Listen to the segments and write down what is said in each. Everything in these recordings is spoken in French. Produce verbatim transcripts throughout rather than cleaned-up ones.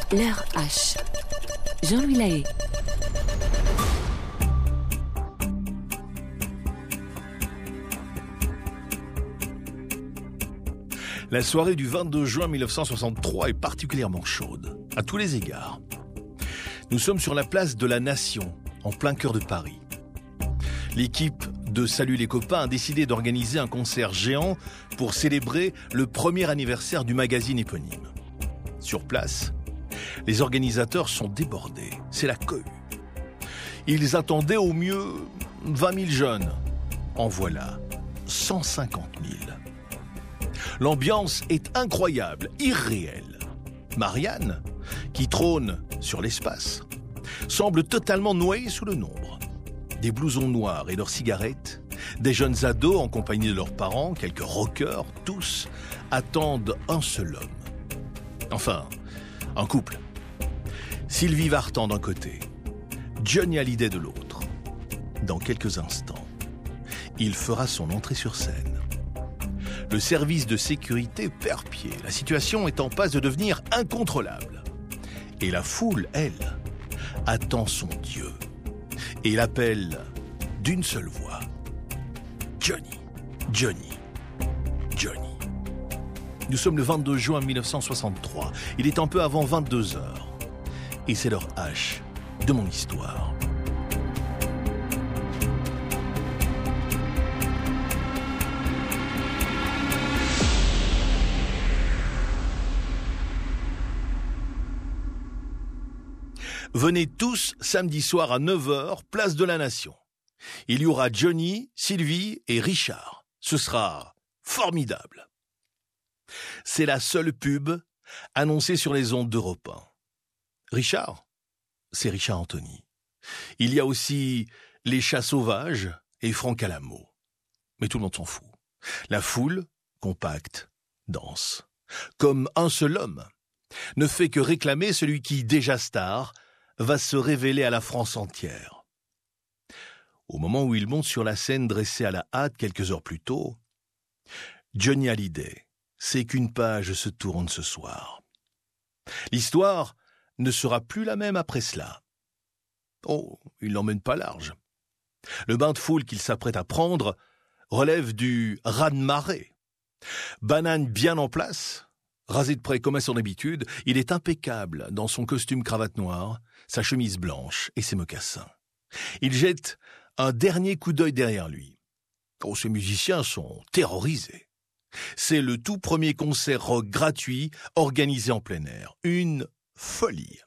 L'heure H. Jean-Louis Lahaye. La soirée du vingt-deux juin mille neuf cent soixante-trois est particulièrement chaude, à tous les égards. Nous sommes sur la place de la Nation, en plein cœur de Paris. L'équipe de Salut les copains a décidé d'organiser un concert géant pour célébrer le premier anniversaire du magazine éponyme. Sur place, les organisateurs sont débordés, c'est la cohue. Ils attendaient au mieux vingt mille jeunes. En voilà cent cinquante mille. L'ambiance est incroyable, irréelle. Marianne, qui trône sur l'espace, semble totalement noyée sous le nombre. Des blousons noirs et leurs cigarettes, des jeunes ados en compagnie de leurs parents, quelques rockers, tous attendent un seul homme. Enfin, un couple. Sylvie Vartan d'un côté, Johnny Hallyday de l'autre. Dans quelques instants, il fera son entrée sur scène. Le service de sécurité perd pied. La situation est en passe de devenir incontrôlable. Et la foule, elle, attend son Dieu. Et l'appelle d'une seule voix. Johnny, Johnny, Johnny. Nous sommes le vingt-deux juin mille neuf cent soixante-trois. Il est un peu avant vingt-deux heures. Et c'est l'heure H de mon histoire. Venez tous samedi soir à neuf heures, place de la Nation. Il y aura Johnny, Sylvie et Richard. Ce sera formidable. C'est la seule pub annoncée sur les ondes d'Europe un. Richard, c'est Richard Anthony. Il y a aussi Les Chats Sauvages et Franck Alamo. Mais tout le monde s'en fout. La foule, compacte, danse. Comme un seul homme, ne fait que réclamer celui qui, déjà star, va se révéler à la France entière. Au moment où il monte sur la scène dressée à la hâte quelques heures plus tôt, Johnny Hallyday sait qu'une page se tourne ce soir. L'histoire ne sera plus la même après cela. Oh, il n'emmène pas large. Le bain de foule qu'il s'apprête à prendre relève du raz-de-marée. Banane bien en place, rasé de près comme à son habitude, il est impeccable dans son costume cravate noire, sa chemise blanche et ses mocassins. Il jette un dernier coup d'œil derrière lui. Oh, ces musiciens sont terrorisés. C'est le tout premier concert rock gratuit organisé en plein air. Une folie.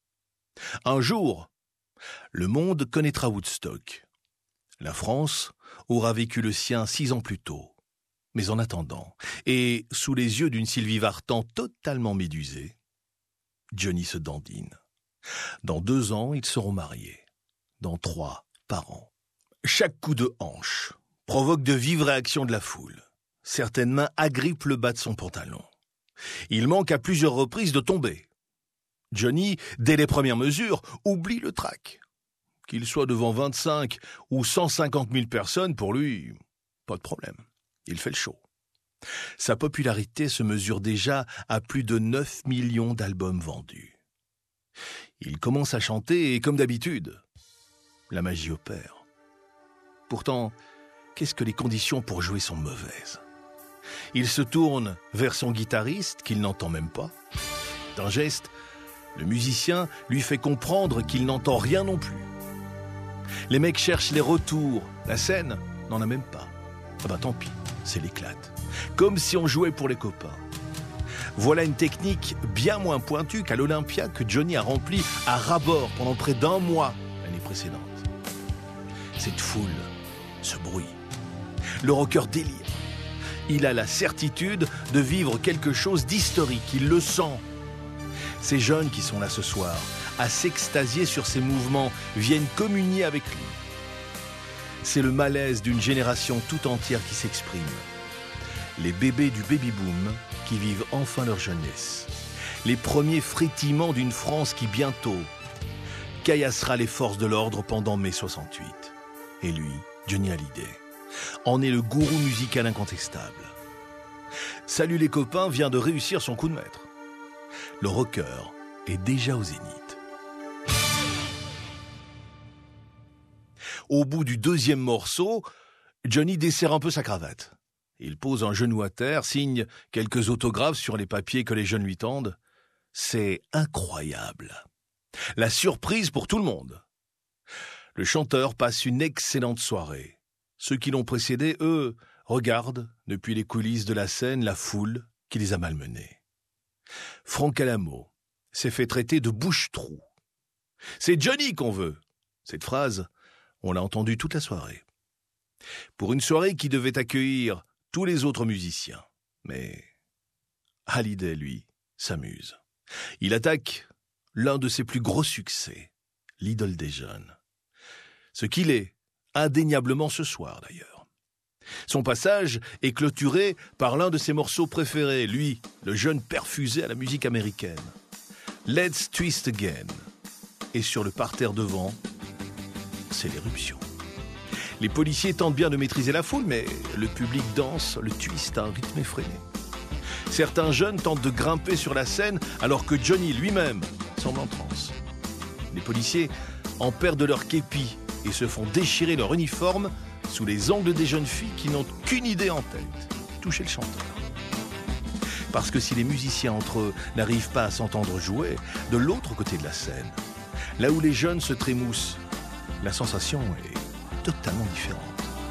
Un jour, le monde connaîtra Woodstock. La France aura vécu le sien six ans plus tôt. Mais en attendant, et sous les yeux d'une Sylvie Vartan totalement médusée, Johnny se dandine. Dans deux ans, ils seront mariés. Dans trois, par an. Chaque coup de hanche provoque de vives réactions de la foule. Certaines mains agrippent le bas de son pantalon. Il manque à plusieurs reprises de tomber. Johnny, dès les premières mesures, oublie le trac. Qu'il soit devant vingt-cinq ou cent cinquante mille personnes, pour lui, pas de problème. Il fait le show. Sa popularité se mesure déjà à plus de neuf millions d'albums vendus. Il commence à chanter et, comme d'habitude, la magie opère. Pourtant, qu'est-ce que les conditions pour jouer sont mauvaises. Il se tourne vers son guitariste, qu'il n'entend même pas. D'un geste, le musicien lui fait comprendre qu'il n'entend rien non plus. Les mecs cherchent les retours. La scène n'en a même pas. Ah bah tant pis, c'est l'éclate. Comme si on jouait pour les copains. Voilà une technique bien moins pointue qu'à l'Olympia que Johnny a remplie à ras-bord pendant près d'un mois l'année précédente. Cette foule, ce bruit, le rocker délire. Il a la certitude de vivre quelque chose d'historique, il le sent. Ces jeunes qui sont là ce soir, à s'extasier sur ses mouvements, viennent communier avec lui. C'est le malaise d'une génération tout entière qui s'exprime. Les bébés du baby-boom qui vivent enfin leur jeunesse. Les premiers frétillements d'une France qui bientôt caillassera les forces de l'ordre pendant mai soixante-huit. Et lui, Johnny Hallyday, en est le gourou musical incontestable. Salut les copains vient de réussir son coup de maître. Le rocker est déjà au zénith. Au bout du deuxième morceau, Johnny desserre un peu sa cravate. Il pose un genou à terre, signe quelques autographes sur les papiers que les jeunes lui tendent. C'est incroyable. La surprise pour tout le monde. Le chanteur passe une excellente soirée. Ceux qui l'ont précédé, eux, regardent, depuis les coulisses de la scène, la foule qui les a malmenés. Franck Alamo s'est fait traiter de bouche-trou. C'est Johnny qu'on veut. Cette phrase, on l'a entendue toute la soirée. Pour une soirée qui devait accueillir tous les autres musiciens. Mais Hallyday, lui, s'amuse. Il attaque l'un de ses plus gros succès, l'idole des jeunes. Ce qu'il est, indéniablement ce soir d'ailleurs. Son passage est clôturé par l'un de ses morceaux préférés, lui, le jeune perfusé à la musique américaine. Let's Twist Again. Et sur le parterre devant, c'est l'éruption. Les policiers tentent bien de maîtriser la foule, mais le public danse le twist à un rythme effréné. Certains jeunes tentent de grimper sur la scène alors que Johnny lui-même semble en transe. Les policiers en perdent leur képi et se font déchirer leur uniforme sous les ongles des jeunes filles qui n'ont qu'une idée en tête, toucher le chanteur. Parce que si les musiciens entre eux n'arrivent pas à s'entendre jouer, de l'autre côté de la scène, là où les jeunes se trémoussent, la sensation est totalement différente.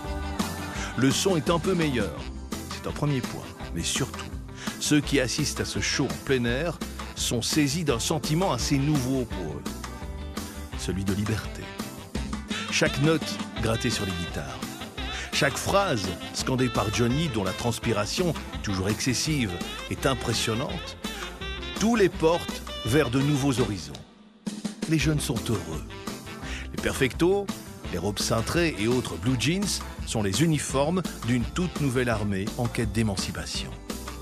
Le son est un peu meilleur, c'est un premier point, mais surtout, ceux qui assistent à ce show en plein air sont saisis d'un sentiment assez nouveau pour eux, celui de liberté. Chaque note grattée sur les guitares, chaque phrase scandée par Johnny, dont la transpiration, toujours excessive, est impressionnante, tout les porte vers de nouveaux horizons. Les jeunes sont heureux. Les perfectos, les robes cintrées et autres blue jeans sont les uniformes d'une toute nouvelle armée en quête d'émancipation.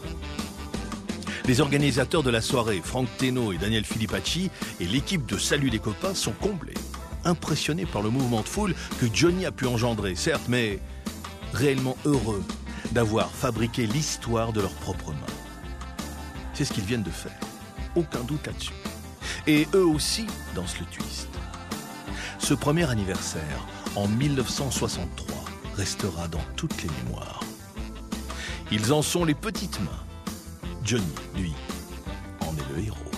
Les organisateurs de la soirée, Frank Teno et Daniel Filippacci, et l'équipe de Salut les copains sont comblés, impressionnés par le mouvement de foule que Johnny a pu engendrer, certes, mais réellement heureux d'avoir fabriqué l'histoire de leurs propres mains. C'est ce qu'ils viennent de faire, aucun doute là-dessus. Et eux aussi dansent le twist. Ce premier anniversaire, en mille neuf cent soixante-trois, restera dans toutes les mémoires. Ils en sont les petites mains. Johnny, lui, en est le héros.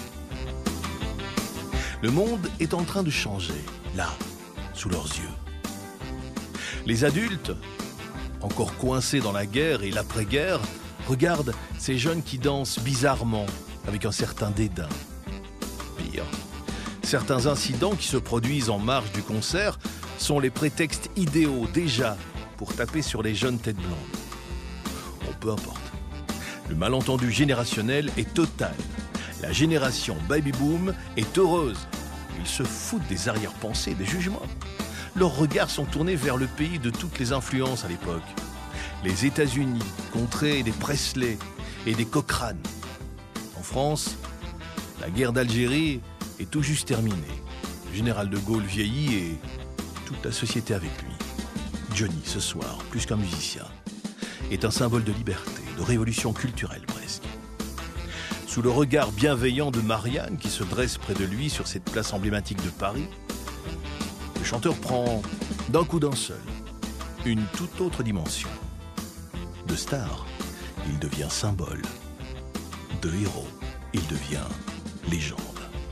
Le monde est en train de changer, là, sous leurs yeux. Les adultes, encore coincés dans la guerre et l'après-guerre, regardent ces jeunes qui dansent bizarrement, avec un certain dédain. Pire, certains incidents qui se produisent en marge du concert sont les prétextes idéaux déjà pour taper sur les jeunes têtes blondes. Bon, peu importe. Le malentendu générationnel est total. La génération baby-boom est heureuse. Ils se foutent des arrière-pensées, des jugements. Leurs regards sont tournés vers le pays de toutes les influences à l'époque. Les États-Unis, contrées des Presley et des Cochrane. En France, la guerre d'Algérie est tout juste terminée. Le général de Gaulle vieillit et toute la société avec lui. Johnny, ce soir, plus qu'un musicien, est un symbole de liberté, de révolution culturelle presque. Sous le regard bienveillant de Marianne qui se dresse près de lui sur cette place emblématique de Paris, le chanteur prend d'un coup d'un seul une toute autre dimension. De star, il devient symbole. De héros, il devient légende.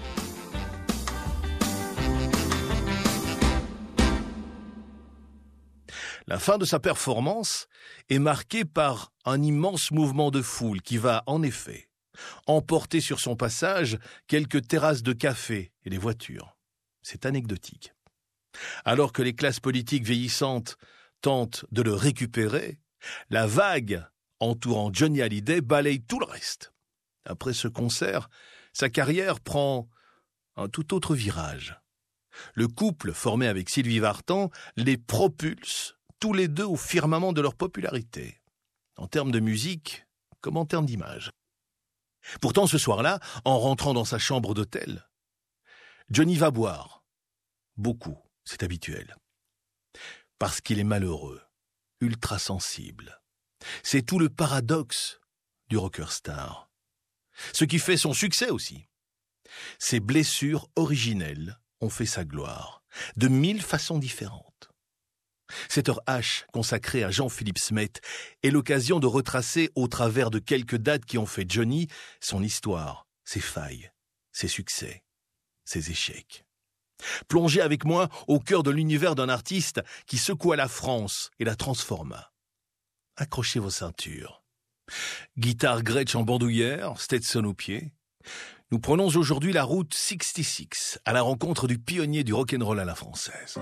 La fin de sa performance est marquée par un immense mouvement de foule qui va, en effet, emporter sur son passage quelques terrasses de café et des voitures. C'est anecdotique. Alors que les classes politiques vieillissantes tentent de le récupérer, la vague entourant Johnny Hallyday balaye tout le reste. Après ce concert, sa carrière prend un tout autre virage. Le couple formé avec Sylvie Vartan les propulse tous les deux au firmament de leur popularité, en termes de musique comme en termes d'image. Pourtant, ce soir-là, en rentrant dans sa chambre d'hôtel, Johnny va boire. Beaucoup, c'est habituel. Parce qu'il est malheureux, ultra sensible. C'est tout le paradoxe du rocker star. Ce qui fait son succès aussi. Ses blessures originelles ont fait sa gloire, de mille façons différentes. Cette heure H consacrée à Jean-Philippe Smet est l'occasion de retracer au travers de quelques dates qui ont fait Johnny son histoire, ses failles, ses succès, ses échecs. Plongez avec moi au cœur de l'univers d'un artiste qui secoua la France et la transforma. Accrochez vos ceintures. Guitare Gretsch en bandoulière, Stetson aux pieds. Nous prenons aujourd'hui la route soixante-six à la rencontre du pionnier du rock'n'roll à la française.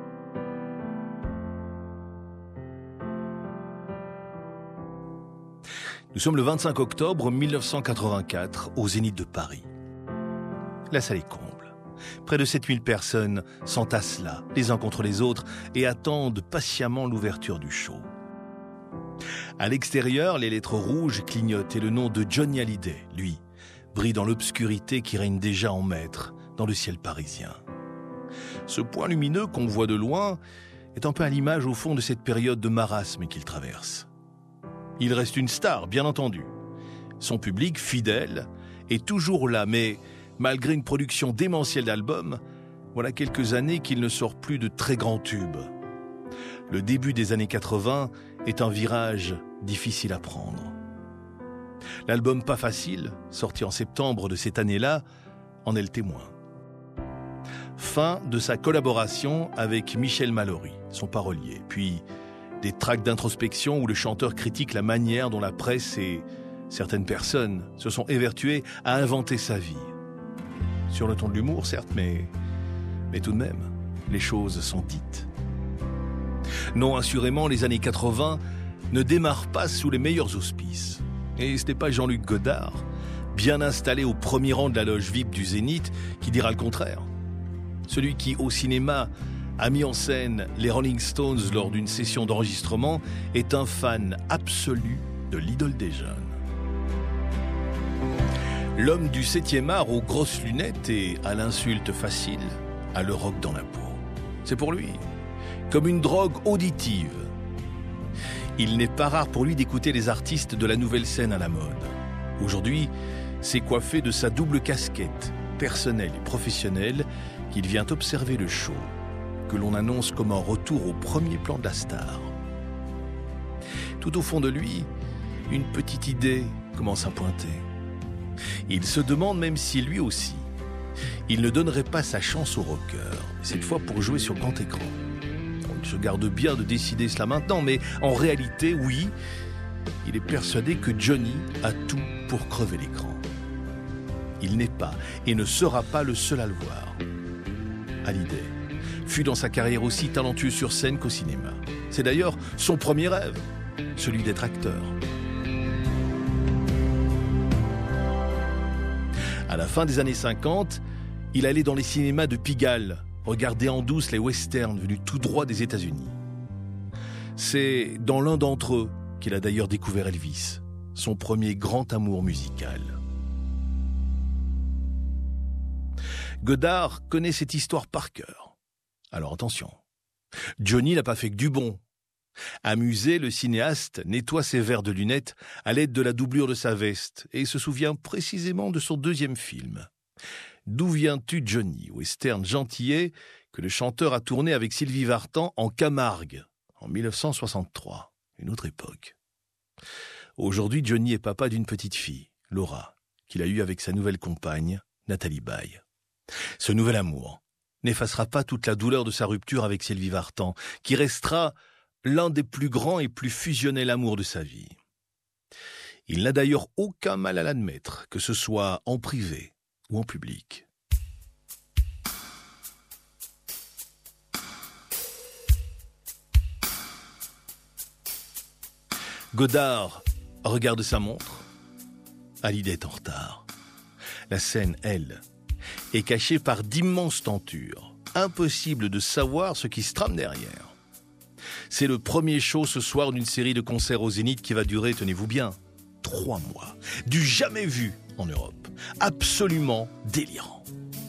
Nous sommes le vingt-cinq octobre mille neuf cent quatre-vingt-quatre au Zénith de Paris. La salle est comble. Près de sept mille personnes s'entassent là, les uns contre les autres, et attendent patiemment l'ouverture du show. À l'extérieur, les lettres rouges clignotent et le nom de Johnny Hallyday, lui, brille dans l'obscurité qui règne déjà en maître dans le ciel parisien. Ce point lumineux qu'on voit de loin est un peu à l'image au fond de cette période de marasme qu'il traverse. Il reste une star, bien entendu. Son public, fidèle, est toujours là, mais malgré une production démentielle d'albums, voilà quelques années qu'il ne sort plus de très grands tubes. Le début des années quatre-vingts est un virage difficile à prendre. L'album Pas Facile, sorti en septembre de cette année-là, en est le témoin. Fin de sa collaboration avec Michel Mallory, son parolier, puis des tracts d'introspection où le chanteur critique la manière dont la presse et certaines personnes se sont évertuées à inventer sa vie. Sur le ton de l'humour, certes, mais, mais tout de même, les choses sont dites. Non, assurément, les années quatre-vingts ne démarrent pas sous les meilleurs auspices. Et ce n'est pas Jean-Luc Godard, bien installé au premier rang de la loge V I P du Zénith, qui dira le contraire. Celui qui, au cinéma, a mis en scène les Rolling Stones lors d'une session d'enregistrement est un fan absolu de l'idole des jeunes. L'homme du septième art aux grosses lunettes et à l'insulte facile a le rock dans la peau. C'est pour lui, comme une drogue auditive. Il n'est pas rare pour lui d'écouter les artistes de la nouvelle scène à la mode. Aujourd'hui, c'est coiffé de sa double casquette, personnelle et professionnelle, qu'il vient observer le show, que l'on annonce comme un retour au premier plan de la star. Tout au fond de lui, une petite idée commence à pointer. Il se demande même si lui aussi, il ne donnerait pas sa chance au rocker, cette fois pour jouer sur grand écran. Il se garde bien de décider cela maintenant, mais en réalité, oui, il est persuadé que Johnny a tout pour crever l'écran. Il n'est pas et ne sera pas le seul à le voir. Hallyday fut dans sa carrière aussi talentueux sur scène qu'au cinéma. C'est d'ailleurs son premier rêve, celui d'être acteur. À la fin des années cinquante, il allait dans les cinémas de Pigalle, regarder en douce les westerns venus tout droit des États-Unis. C'est dans l'un d'entre eux qu'il a d'ailleurs découvert Elvis, son premier grand amour musical. Godard connaît cette histoire par cœur. Alors attention, Johnny n'a pas fait que du bon. Amusé, le cinéaste nettoie ses verres de lunettes à l'aide de la doublure de sa veste et se souvient précisément de son deuxième film. D'où viens-tu, Johnny, western gentillet que le chanteur a tourné avec Sylvie Vartan en Camargue en mille neuf cent soixante-trois, une autre époque. Aujourd'hui, Johnny est papa d'une petite fille, Laura, qu'il a eue avec sa nouvelle compagne, Nathalie Baye. Ce nouvel amour n'effacera pas toute la douleur de sa rupture avec Sylvie Vartan, qui restera l'un des plus grands et plus fusionnels amours de sa vie. Il n'a d'ailleurs aucun mal à l'admettre, que ce soit en privé ou en public. Godard regarde sa montre. Hallyday est en retard. La scène, elle, est cachée par d'immenses tentures. Impossible de savoir ce qui se trame derrière. C'est le premier show ce soir d'une série de concerts au Zénith qui va durer, tenez-vous bien, trois mois. Du jamais vu en Europe. Absolument délirant.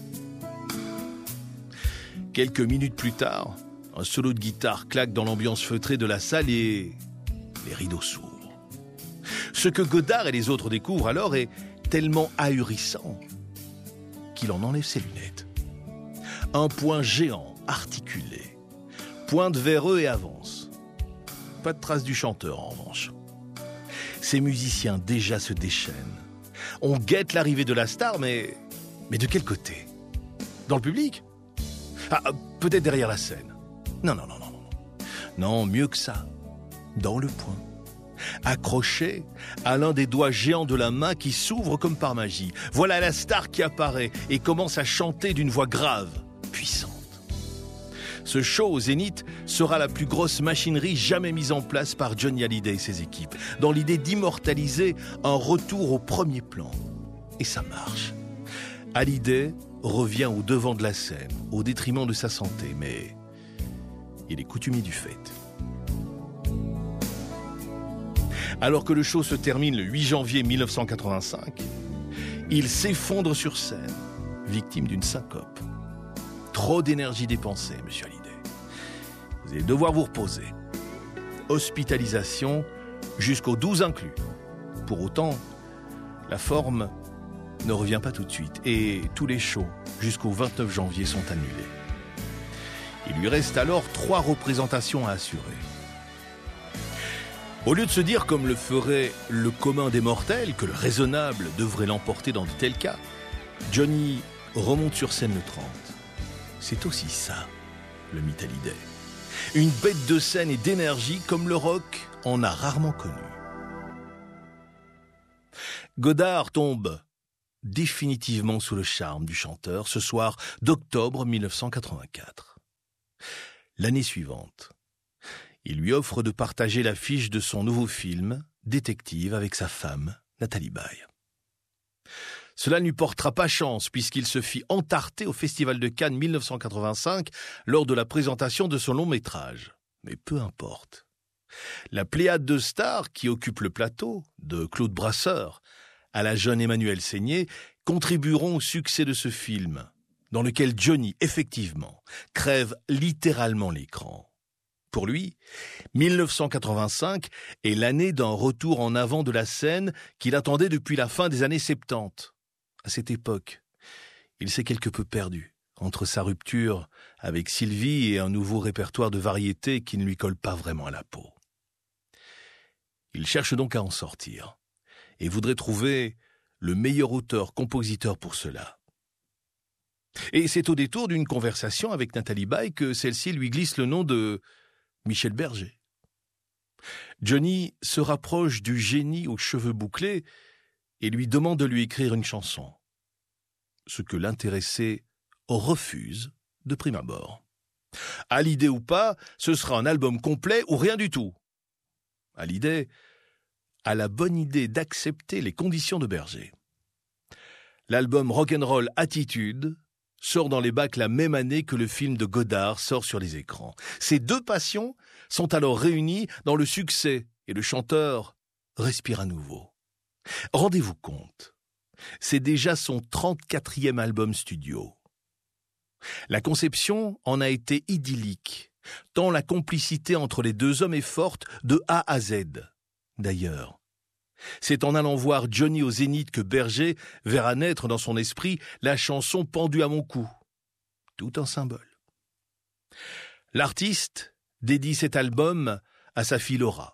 Quelques minutes plus tard, un solo de guitare claque dans l'ambiance feutrée de la salle et les rideaux s'ouvrent. Ce que Godard et les autres découvrent alors est tellement ahurissant qu'il en enlève ses lunettes. Un poing géant, articulé, pointe vers eux et avance. Pas de trace du chanteur en revanche. Ces musiciens déjà se déchaînent. On guette l'arrivée de la star, mais... Mais de quel côté ? Dans le public ? Ah, peut-être derrière la scène. Non, non, non, non, non. Non, mieux que ça. Dans le poing. Accroché à l'un des doigts géants de la main qui s'ouvre comme par magie. Voilà la star qui apparaît et commence à chanter d'une voix grave, puissante. Ce show au Zénith sera la plus grosse machinerie jamais mise en place par Johnny Hallyday et ses équipes, dans l'idée d'immortaliser un retour au premier plan. Et ça marche. Hallyday revient au devant de la scène, au détriment de sa santé, mais il est coutumier du fait. Alors que le show se termine le huit janvier mille neuf cent quatre-vingt-cinq, il s'effondre sur scène, victime d'une syncope. Trop d'énergie dépensée, monsieur Hallyday. Vous allez devoir vous reposer. Hospitalisation jusqu'au douze inclus. Pour autant, la forme ne revient pas tout de suite et tous les shows jusqu'au vingt-neuf janvier sont annulés. Il lui reste alors trois représentations à assurer. Au lieu de se dire, comme le ferait le commun des mortels, que le raisonnable devrait l'emporter dans de tels cas, Johnny remonte sur scène le trente. C'est aussi ça, le mythe Hallyday. Une bête de scène et d'énergie comme le rock en a rarement connu. Godard tombe définitivement sous le charme du chanteur ce soir d'octobre mille neuf cent quatre-vingt-quatre. L'année suivante, il lui offre de partager l'affiche de son nouveau film, Détective, avec sa femme, Nathalie Baye. Cela ne lui portera pas chance puisqu'il se fit entarter au Festival de Cannes mille neuf cent quatre-vingt-cinq lors de la présentation de son long métrage. Mais peu importe. La pléiade de stars qui occupe le plateau, de Claude Brasseur à la jeune Emmanuelle Seigner, contribueront au succès de ce film, dans lequel Johnny, effectivement, crève littéralement l'écran. Pour lui, mille neuf cent quatre-vingt-cinq est l'année d'un retour en avant de la scène qu'il attendait depuis la fin des années soixante-dix. À cette époque, il s'est quelque peu perdu entre sa rupture avec Sylvie et un nouveau répertoire de variétés qui ne lui colle pas vraiment à la peau. Il cherche donc à en sortir et voudrait trouver le meilleur auteur-compositeur pour cela. Et c'est au détour d'une conversation avec Nathalie Baye que celle-ci lui glisse le nom de Michel Berger. Johnny se rapproche du génie aux cheveux bouclés et lui demande de lui écrire une chanson, ce que l'intéressé refuse de prime abord. Hallyday ou pas, ce sera un album complet ou rien du tout. Hallyday a la bonne idée d'accepter les conditions de Berger. L'album Rock'n'Roll Attitude sort dans les bacs la même année que le film de Godard sort sur les écrans. Ces deux passions sont alors réunies dans le succès et le chanteur respire à nouveau. Rendez-vous compte, c'est déjà son trente-quatrième album studio. La conception en a été idyllique, tant la complicité entre les deux hommes est forte de A à Z. D'ailleurs, c'est en allant voir Johnny au Zénith que Berger verra naître dans son esprit la chanson Pendue à mon cou. Tout un symbole. L'artiste dédie cet album à sa fille Laura.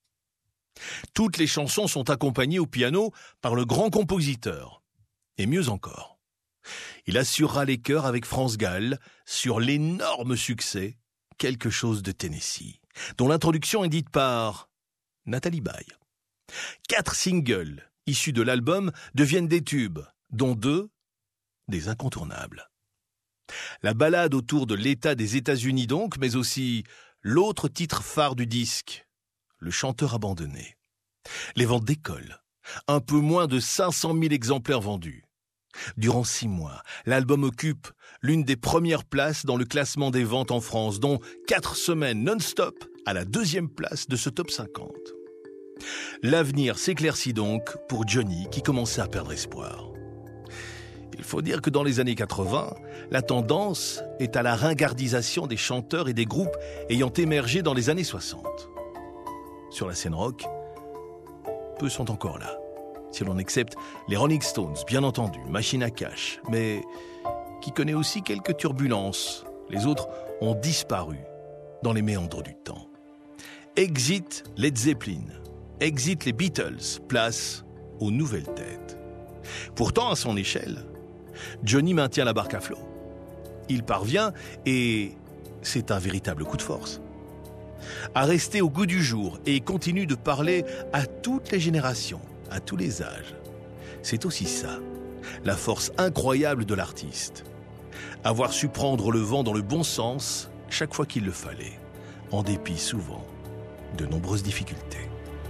Toutes les chansons sont accompagnées au piano par le grand compositeur. Et mieux encore, il assurera les chœurs avec France Gall sur l'énorme succès « Quelque chose de Tennessee », dont l'introduction est dite par Nathalie Baye. Quatre singles issus de l'album deviennent des tubes, dont deux des incontournables. La ballade autour de l'État des États-Unis donc, mais aussi l'autre titre phare du disque, Le chanteur abandonné. Les ventes décollent, un peu moins de cinq cent mille exemplaires vendus. Durant six mois, l'album occupe l'une des premières places dans le classement des ventes en France, dont quatre semaines non-stop à la deuxième place de ce top cinquante. L'avenir s'éclaircit donc pour Johnny qui commençait à perdre espoir. Il faut dire que dans les années quatre-vingts, la tendance est à la ringardisation des chanteurs et des groupes ayant émergé dans les années soixante. Sur la scène rock, peu sont encore là. si l'on accepte les Rolling Stones, bien entendu, machine à cash, mais qui connaît aussi quelques turbulences. Les autres ont disparu dans les méandres du temps. Exit Led Zeppelin, exit les Beatles, place aux nouvelles têtes. Pourtant, à son échelle, Johnny maintient la barque à flot. Il parvient et c'est un véritable coup de force à rester au goût du jour et continue de parler à toutes les générations, à tous les âges. C'est aussi ça, la force incroyable de l'artiste. Avoir su prendre le vent dans le bon sens chaque fois qu'il le fallait, en dépit souvent de nombreuses difficultés.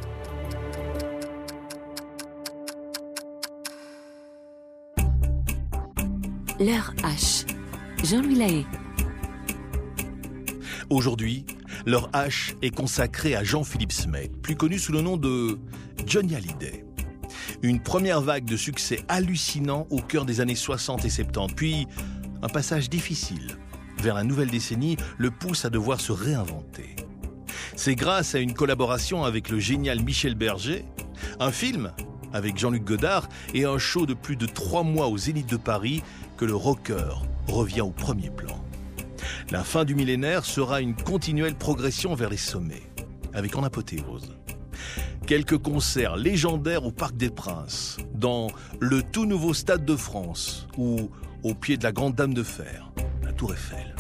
L'heure H. Jean-Louis Lahaye. Aujourd'hui, l'heure H est consacrée à Jean-Philippe Smith, plus connu sous le nom de Johnny Hallyday. Une première vague de succès hallucinant au cœur des années soixante et soixante-dix, puis un passage difficile vers la nouvelle décennie le pousse à devoir se réinventer. C'est grâce à une collaboration avec le génial Michel Berger, un film avec Jean-Luc Godard et un show de plus de trois mois au Zénith de Paris que le rocker revient au premier plan. La fin du millénaire sera une continuelle progression vers les sommets, avec en apothéose quelques concerts légendaires au Parc des Princes, dans le tout nouveau Stade de France ou au pied de la Grande Dame de Fer, la Tour Eiffel.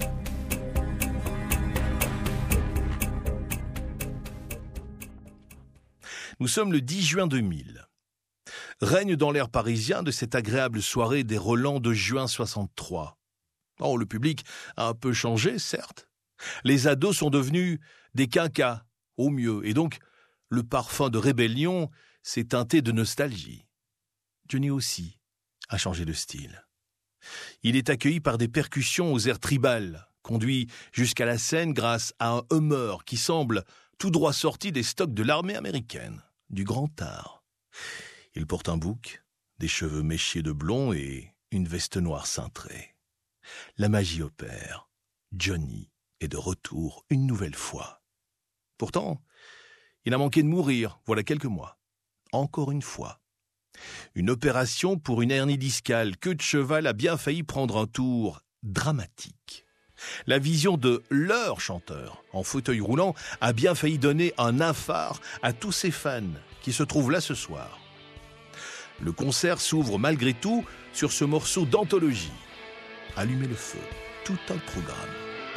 Nous sommes le dix juin deux mille. Règne dans l'air parisien de cette agréable soirée des relents de juin soixante-trois. Oh, le public a un peu changé, certes. Les ados sont devenus des quinquas, au mieux, et donc le parfum de rébellion s'est teinté de nostalgie. Johnny aussi a changé de style. Il est accueilli par des percussions aux airs tribales, conduit jusqu'à la scène grâce à un Hummer qui semble tout droit sorti des stocks de l'armée américaine, du grand art. Il porte un bouc, des cheveux méchés de blond et une veste noire cintrée. La magie opère. Johnny est de retour une nouvelle fois. Pourtant, il a manqué de mourir, voilà quelques mois. Encore une fois. Une opération pour une hernie discale. Queue de cheval a bien failli prendre un tour dramatique. La vision de leur chanteur en fauteuil roulant a bien failli donner un nain phare à tous ses fans qui se trouvent là ce soir. Le concert s'ouvre malgré tout sur ce morceau d'anthologie. Allumez le feu, tout un programme.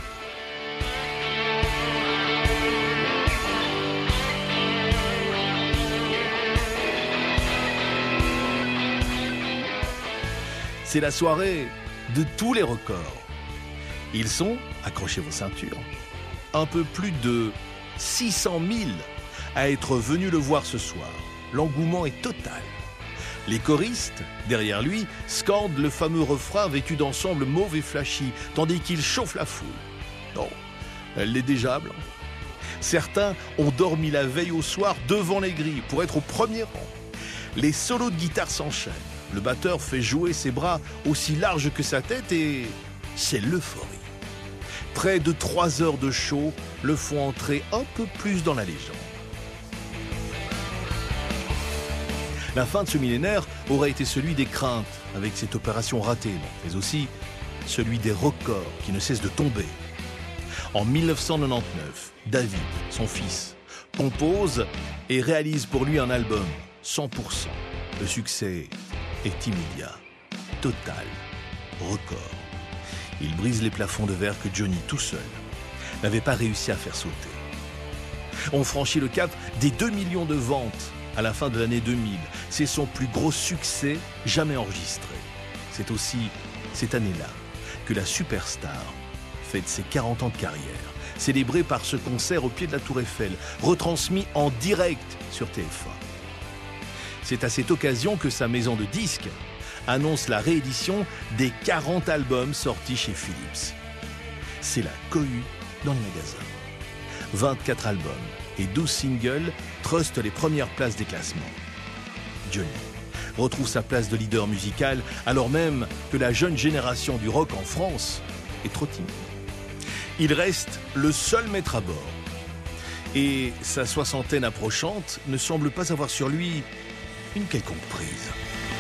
C'est la soirée de tous les records. Ils sont, accrochez vos ceintures, un peu plus de six cent mille à être venus le voir ce soir. L'engouement est total. Les choristes, derrière lui, scandent le fameux refrain vêtu d'ensemble mauve et flashy, tandis qu'il chauffe la foule. Non, elle l'est déjà blanc. Certains ont dormi la veille au soir devant les grilles pour être au premier rang. Les solos de guitare s'enchaînent. Le batteur fait jouer ses bras aussi larges que sa tête et c'est l'euphorie. Près de trois heures de show le font entrer un peu plus dans la légende. La fin de ce millénaire aurait été celui des craintes avec cette opération ratée, mais aussi celui des records qui ne cessent de tomber. En dix-neuf cent quatre-vingt-dix-neuf, David, son fils, compose et réalise pour lui un album cent pour cent. Le succès est immédiat, total, record. Il brise les plafonds de verre que Johnny, tout seul, n'avait pas réussi à faire sauter. On franchit le cap des deux millions de ventes à la fin de l'année deux mille. C'est son plus gros succès jamais enregistré. C'est aussi cette année-là que la superstar fête ses quarante ans de carrière, célébrée par ce concert au pied de la Tour Eiffel, retransmis en direct sur T F un. C'est à cette occasion que sa maison de disques annonce la réédition des quarante albums sortis chez Philips. C'est la cohue dans les magasins. vingt-quatre albums et douze singles trustent les premières places des classements. Johnny retrouve sa place de leader musical alors même que la jeune génération du rock en France est trop timide. Il reste le seul maître à bord. Et sa soixantaine approchante ne semble pas avoir sur lui une quelconque prise.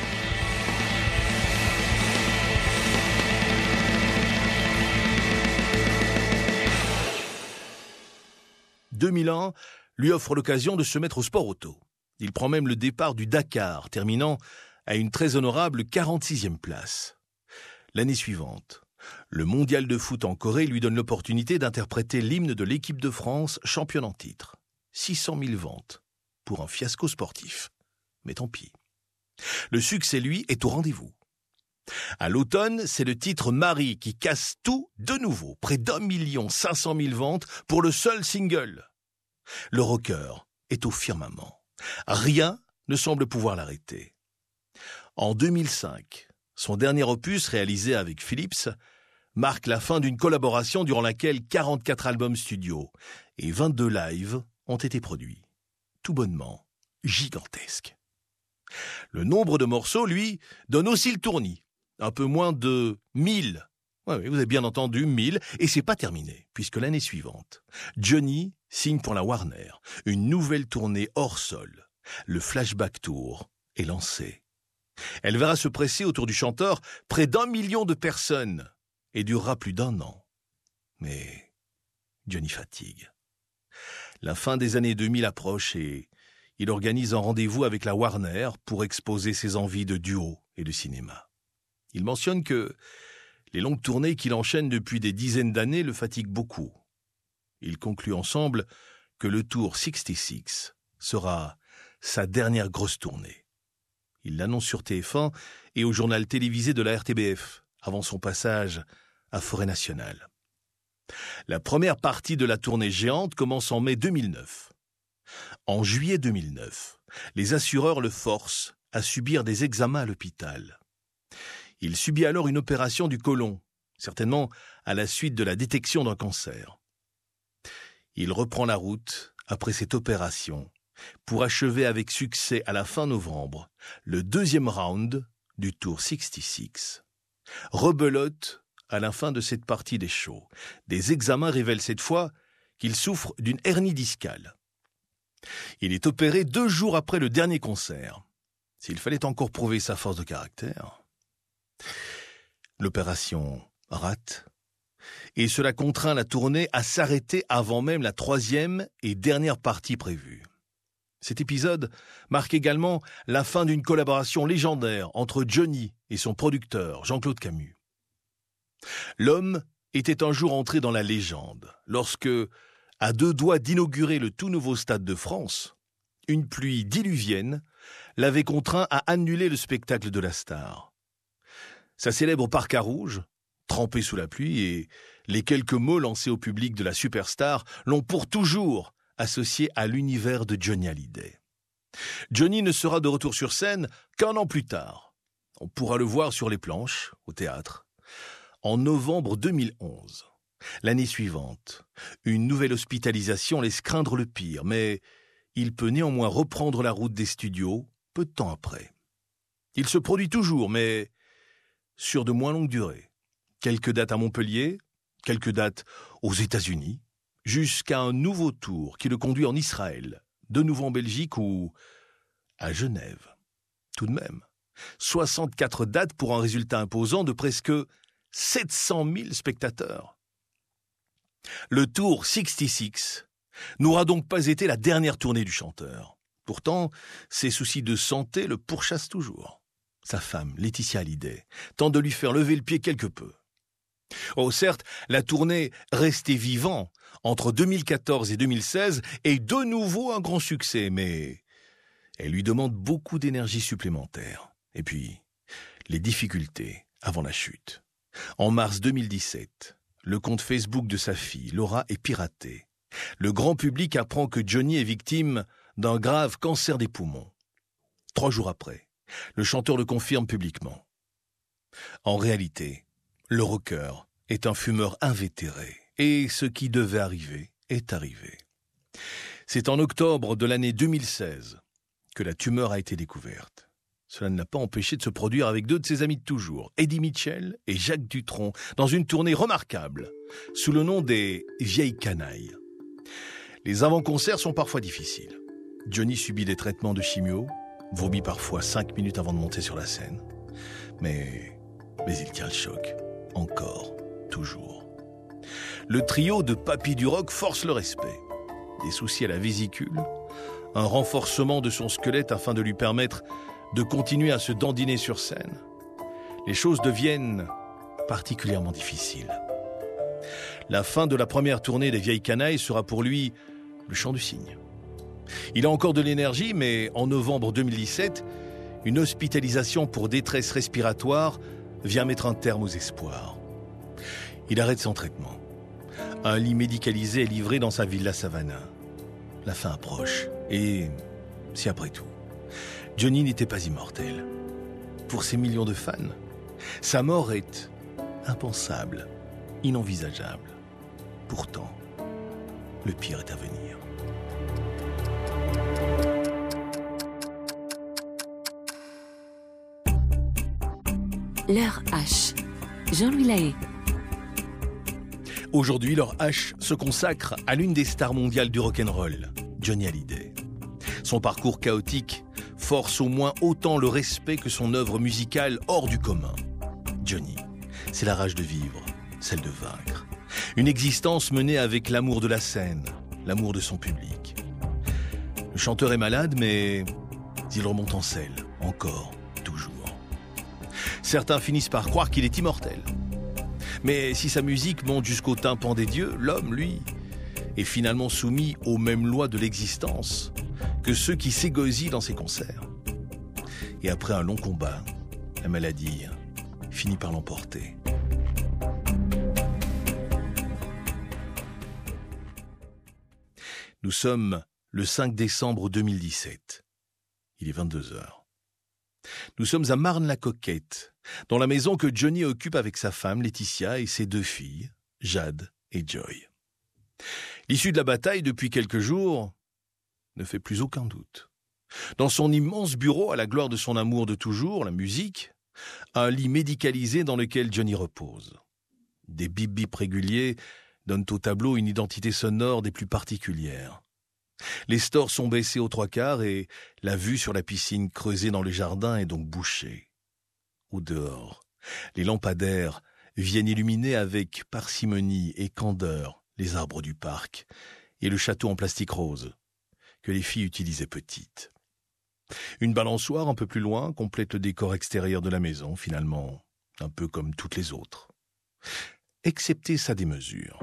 deux mille un lui offre l'occasion de se mettre au sport auto. Il prend même le départ du Dakar, terminant à une très honorable quarante-sixième place. L'année suivante, le mondial de foot en Corée lui donne l'opportunité d'interpréter l'hymne de l'équipe de France championne en titre. six cent mille ventes pour un fiasco sportif. Mais tant pis. Le succès, lui, est au rendez-vous. À l'automne, c'est le titre Marie qui casse tout de nouveau. Près d'un million cinq cent mille ventes pour le seul single. Le rocker est au firmament. Rien ne semble pouvoir l'arrêter. En deux mille cinq, son dernier opus, réalisé avec Philips, marque la fin d'une collaboration durant laquelle quarante-quatre albums studio et vingt-deux lives ont été produits. Tout bonnement gigantesque. Le nombre de morceaux, lui, donne aussi le tournis. Un peu moins de mille. Oui, oui, vous avez bien entendu, mille. Et c'est pas terminé, puisque l'année suivante, Johnny signe pour la Warner une nouvelle tournée hors sol. Le Flashback Tour est lancé. Elle verra se presser autour du chanteur près d'un million de personnes et durera plus d'un an. Mais Johnny fatigue. La fin des années deux mille approche et il organise un rendez-vous avec la Warner pour exposer ses envies de duo et de cinéma. Il mentionne que les longues tournées qu'il enchaîne depuis des dizaines d'années le fatiguent beaucoup. Ils concluent ensemble que le Tour soixante-six sera sa dernière grosse tournée. Il l'annonce sur T F un et au journal télévisé de la R T B F, avant son passage à Forêt Nationale. La première partie de la tournée géante commence en mai deux mille neuf. En juillet deux mille neuf, les assureurs le forcent à subir des examens à l'hôpital. Il subit alors une opération du côlon, certainement à la suite de la détection d'un cancer. Il reprend la route après cette opération pour achever avec succès à la fin novembre le deuxième round du Tour soixante-six. Rebelote à la fin de cette partie des shows. Des examens révèlent cette fois qu'il souffre d'une hernie discale. Il est opéré deux jours après le dernier concert. S'il fallait encore prouver sa force de caractère. L'opération rate et cela contraint la tournée à s'arrêter avant même la troisième et dernière partie prévue. Cet épisode marque également la fin d'une collaboration légendaire entre Johnny et son producteur Jean-Claude Camus. L'homme était un jour entré dans la légende lorsque, à deux doigts d'inaugurer le tout nouveau Stade de France, une pluie diluvienne l'avait contraint à annuler le spectacle de la star. Sa célèbre parka rouge, trempée sous la pluie, et les quelques mots lancés au public de la superstar l'ont pour toujours associé à l'univers de Johnny Hallyday. Johnny ne sera de retour sur scène qu'un an plus tard. On pourra le voir sur les planches, au théâtre, en novembre deux mille onze. L'année suivante, une nouvelle hospitalisation laisse craindre le pire, mais il peut néanmoins reprendre la route des studios peu de temps après. Il se produit toujours, mais sur de moins longues durées. Quelques dates à Montpellier, quelques dates aux États-Unis, jusqu'à un nouveau tour qui le conduit en Israël, de nouveau en Belgique ou à Genève. Tout de même, soixante-quatre dates pour un résultat imposant de presque sept cent mille spectateurs. Le Tour soixante-six n'aura donc pas été la dernière tournée du chanteur. Pourtant, ses soucis de santé le pourchassent toujours. Sa femme, Laetitia Hallyday, tente de lui faire lever le pied quelque peu. Oh, certes, la tournée « Restez vivant » entre deux mille quatorze et deux mille seize est de nouveau un grand succès, mais elle lui demande beaucoup d'énergie supplémentaire. Et puis, les difficultés avant la chute. En mars deux mille dix-sept, le compte Facebook de sa fille, Laura, est piraté. Le grand public apprend que Johnny est victime d'un grave cancer des poumons. Trois jours après, le chanteur le confirme publiquement. En réalité, le rocker est un fumeur invétéré et ce qui devait arriver est arrivé. C'est en octobre de l'année deux mille seize que la tumeur a été découverte. Cela ne l'a pas empêché de se produire avec deux de ses amis de toujours, Eddie Mitchell et Jacques Dutronc, dans une tournée remarquable, sous le nom des Vieilles Canailles. Les avant-concerts sont parfois difficiles. Johnny subit des traitements de chimio, vomit parfois cinq minutes avant de monter sur la scène. Mais, mais il tient le choc, encore, toujours. Le trio de Papy du rock force le respect. Des soucis à la vésicule, un renforcement de son squelette afin de lui permettre de continuer à se dandiner sur scène. Les choses deviennent particulièrement difficiles. La fin de la première tournée des Vieilles Canailles sera pour lui le chant du cygne. Il a encore de l'énergie, mais en novembre deux mille dix-sept, une hospitalisation pour détresse respiratoire vient mettre un terme aux espoirs. Il arrête son traitement. Un lit médicalisé est livré dans sa villa Savannah. La fin approche. Et si après tout, Johnny n'était pas immortel. Pour ses millions de fans, sa mort est impensable, inenvisageable. Pourtant, le pire est à venir. L'heure H. Jean-Louis Lahaye. Aujourd'hui, l'heure H se consacre à l'une des stars mondiales du rock'n'roll, Johnny Hallyday. Son parcours chaotique force au moins autant le respect que son œuvre musicale hors du commun. Johnny, c'est la rage de vivre, celle de vaincre. Une existence menée avec l'amour de la scène, l'amour de son public. Le chanteur est malade, mais il remonte en selle, encore, toujours. Certains finissent par croire qu'il est immortel. Mais si sa musique monte jusqu'au tympan des dieux, l'homme, lui, est finalement soumis aux mêmes lois de l'existence que ceux qui s'égosillent dans ses concerts. Et après un long combat, la maladie finit par l'emporter. Nous sommes le cinq décembre deux mille dix-sept. Il est vingt-deux heures. Nous sommes à Marne-la-Coquette, dans la maison que Johnny occupe avec sa femme Laetitia et ses deux filles, Jade et Joy. L'issue de la bataille depuis quelques jours ne fait plus aucun doute. Dans son immense bureau, à la gloire de son amour de toujours, la musique, un lit médicalisé dans lequel Johnny repose. Des bip-bip réguliers donnent au tableau une identité sonore des plus particulières. Les stores sont baissés aux trois quarts et la vue sur la piscine creusée dans le jardin est donc bouchée. Au dehors, les lampadaires viennent illuminer avec parcimonie et candeur les arbres du parc et le château en plastique rose que les filles utilisaient petites. Une balançoire un peu plus loin complète le décor extérieur de la maison, finalement un peu comme toutes les autres, excepté sa démesure.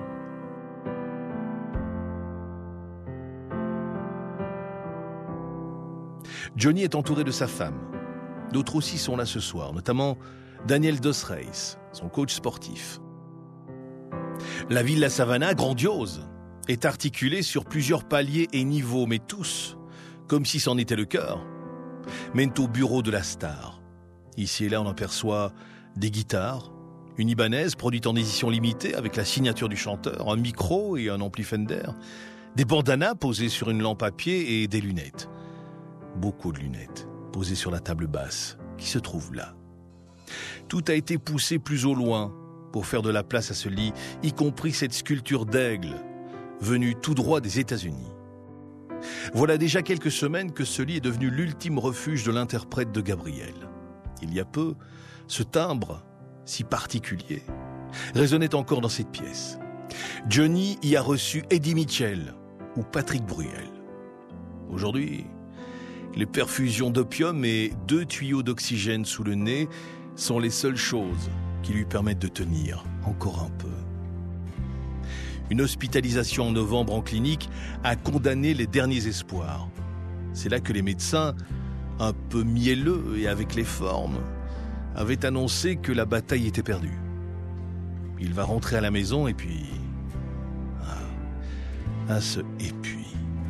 Johnny est entouré de sa femme. D'autres aussi sont là ce soir, notamment Daniel Dos Reis, son coach sportif. La Villa Savannah, grandiose, est articulée sur plusieurs paliers et niveaux, mais tous, comme si c'en était le cœur, mènent au bureau de la star. Ici et là, on aperçoit des guitares, une Ibanez produite en édition limitée avec la signature du chanteur, un micro et un ampli Fender, des bandanas posés sur une lampe à pied et des lunettes. Beaucoup de lunettes posées sur la table basse qui se trouve là. Tout a été poussé plus au loin pour faire de la place à ce lit, y compris cette sculpture d'aigle venue tout droit des États-Unis. Voilà déjà quelques semaines que ce lit est devenu l'ultime refuge de l'interprète de Gabriel. Il y a peu, ce timbre si particulier résonnait encore dans cette pièce. Johnny y a reçu Eddie Mitchell ou Patrick Bruel. Aujourd'hui, les perfusions d'opium et deux tuyaux d'oxygène sous le nez sont les seules choses qui lui permettent de tenir encore un peu. Une hospitalisation en novembre en clinique a condamné les derniers espoirs. C'est là que les médecins, un peu mielleux et avec les formes, avaient annoncé que la bataille était perdue. Il va rentrer à la maison et puis... Ah, à ce « et puis ».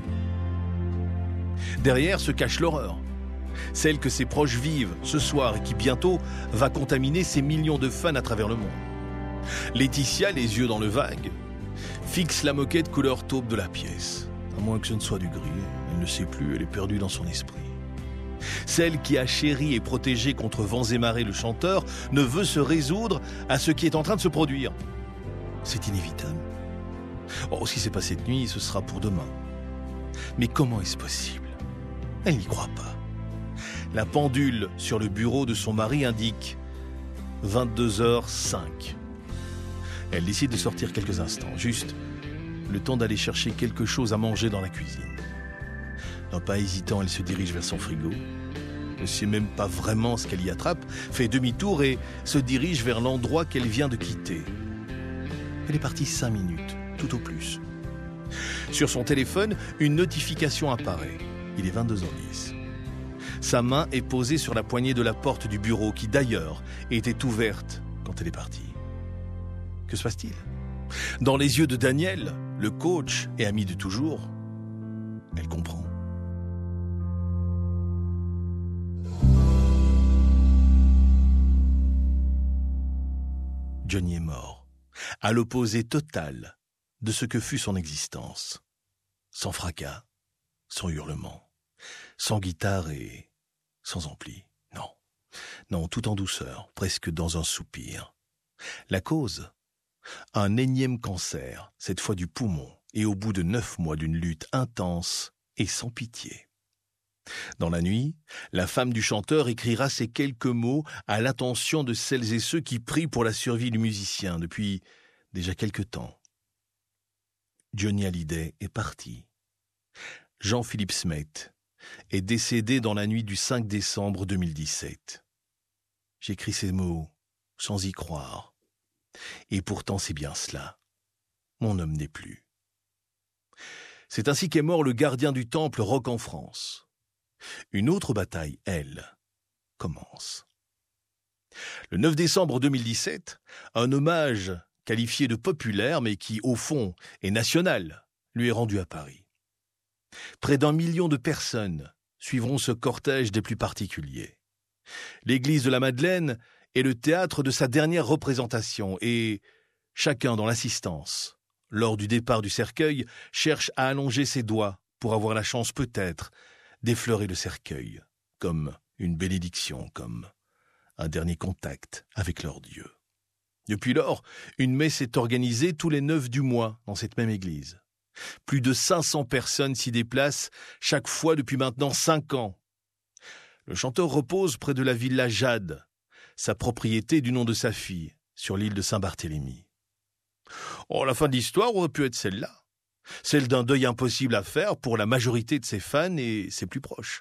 Derrière se cache l'horreur, celle que ses proches vivent ce soir et qui bientôt va contaminer ses millions de fans à travers le monde. Laetitia, les yeux dans le vague, fixe la moquette couleur taupe de la pièce. À moins que ce ne soit du gris, elle ne sait plus, elle est perdue dans son esprit. Celle qui a chéri et protégé contre vents et marées le chanteur ne veut se résoudre à ce qui est en train de se produire. C'est inévitable. Oh, si c'est pas cette nuit, ce sera pour demain. Mais comment est-ce possible ? Elle n'y croit pas. La pendule sur le bureau de son mari indique vingt-deux heures cinq. Elle décide de sortir quelques instants, juste le temps d'aller chercher quelque chose à manger dans la cuisine. Non, pas hésitant, elle se dirige vers son frigo. Ne sait même pas vraiment ce qu'elle y attrape, fait demi-tour et se dirige vers l'endroit qu'elle vient de quitter. Elle est partie cinq minutes, tout au plus. Sur son téléphone, une notification apparaît. Il est vingt-deux heures dix. Sa main est posée sur la poignée de la porte du bureau qui, d'ailleurs, était ouverte quand elle est partie. Que se passe-t-il ? Dans les yeux de Daniel, le coach et ami de toujours, elle comprend. Johnny est mort, à l'opposé total de ce que fut son existence. Sans fracas, sans hurlement, sans guitare et sans ampli. Non, non, tout en douceur, presque dans un soupir. La cause ? Un énième cancer, cette fois du poumon, et au bout de neuf mois d'une lutte intense et sans pitié. Dans la nuit, la femme du chanteur écrira ces quelques mots à l'attention de celles et ceux qui prient pour la survie du musicien depuis déjà quelque temps. Johnny Hallyday est parti. Jean-Philippe Smet est décédé dans la nuit du cinq décembre deux mille dix-sept. J'écris ces mots sans y croire. Et pourtant c'est bien cela. Mon homme n'est plus. C'est ainsi qu'est mort le gardien du temple rock en France. Une autre bataille, elle, commence. Le neuf décembre deux mille dix-sept, un hommage qualifié de populaire, mais qui, au fond, est national, lui est rendu à Paris. Près d'un million de personnes suivront ce cortège des plus particuliers. L'église de la Madeleine est le théâtre de sa dernière représentation et chacun dans l'assistance, lors du départ du cercueil, cherche à allonger ses doigts pour avoir la chance peut-être d'effleurer le cercueil, comme une bénédiction, comme un dernier contact avec leur Dieu. Depuis lors, une messe est organisée tous les neuf du mois dans cette même église. Plus de cinq cents personnes s'y déplacent chaque fois depuis maintenant cinq ans. Le chanteur repose près de la villa Jade, sa propriété du nom de sa fille, sur l'île de Saint-Barthélemy. Oh, la fin de l'histoire aurait pu être celle-là. Celle d'un deuil impossible à faire pour la majorité de ses fans et ses plus proches.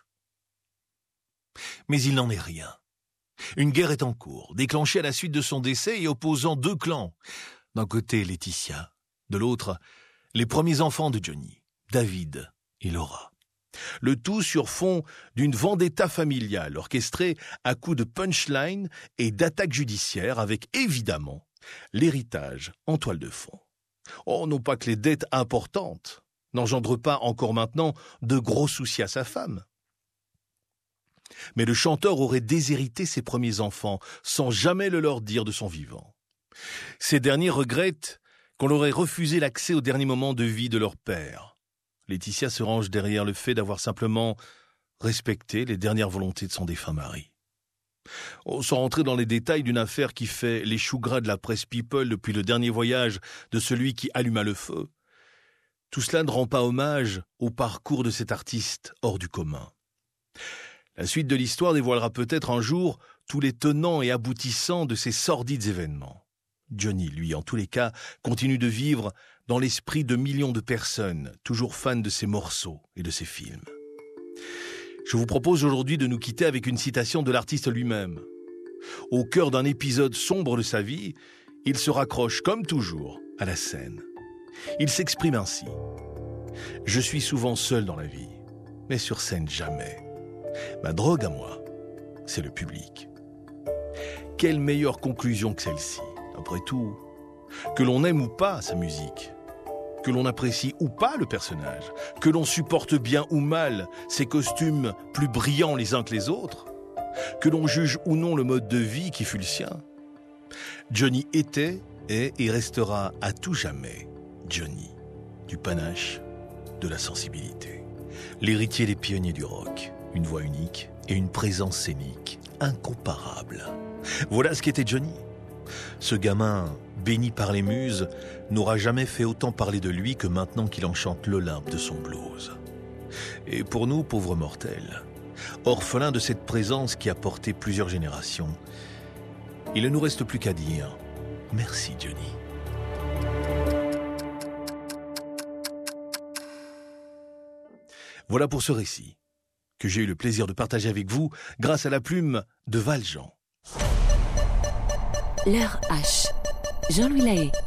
Mais il n'en est rien. Une guerre est en cours, déclenchée à la suite de son décès et opposant deux clans. D'un côté, Laetitia, de l'autre, les premiers enfants de Johnny, David et Laura. Le tout sur fond d'une vendetta familiale orchestrée à coups de punchline et d'attaques judiciaires avec, évidemment, l'héritage en toile de fond. Oh, non pas que les dettes importantes n'engendrent pas encore maintenant de gros soucis à sa femme. Mais le chanteur aurait déshérité ses premiers enfants sans jamais le leur dire de son vivant. Ces derniers regrettent qu'on leur ait refusé l'accès au dernier moment de vie de leur père. Laetitia se range derrière le fait d'avoir simplement respecté les dernières volontés de son défunt mari. Oh, sans rentrer dans les détails d'une affaire qui fait les choux gras de la presse people depuis le dernier voyage de celui qui alluma le feu, tout cela ne rend pas hommage au parcours de cet artiste hors du commun. La suite de l'histoire dévoilera peut-être un jour tous les tenants et aboutissants de ces sordides événements. Johnny, lui, en tous les cas, continue de vivre dans l'esprit de millions de personnes, toujours fans de ses morceaux et de ses films. Je vous propose aujourd'hui de nous quitter avec une citation de l'artiste lui-même. Au cœur d'un épisode sombre de sa vie, il se raccroche, comme toujours, à la scène. Il s'exprime ainsi. « Je suis souvent seul dans la vie, mais sur scène jamais. Ma drogue à moi, c'est le public. » Quelle meilleure conclusion que celle-ci, après tout. Que l'on aime ou pas sa musique, que l'on apprécie ou pas le personnage, que l'on supporte bien ou mal ses costumes plus brillants les uns que les autres, que l'on juge ou non le mode de vie qui fut le sien. Johnny était, est et restera à tout jamais Johnny, du panache, de la sensibilité. L'héritier des pionniers du rock, une voix unique et une présence scénique incomparable. Voilà ce qu'était Johnny. Ce gamin, béni par les muses, n'aura jamais fait autant parler de lui que maintenant qu'il enchante l'Olympe de son blues. Et pour nous, pauvres mortels, Orphelin de cette présence qui a porté plusieurs générations, il ne nous reste plus qu'à dire merci Johnny. Voilà pour ce récit, que j'ai eu le plaisir de partager avec vous grâce à la plume de Valjean. L'heure H. Jean-Louis Lahaye.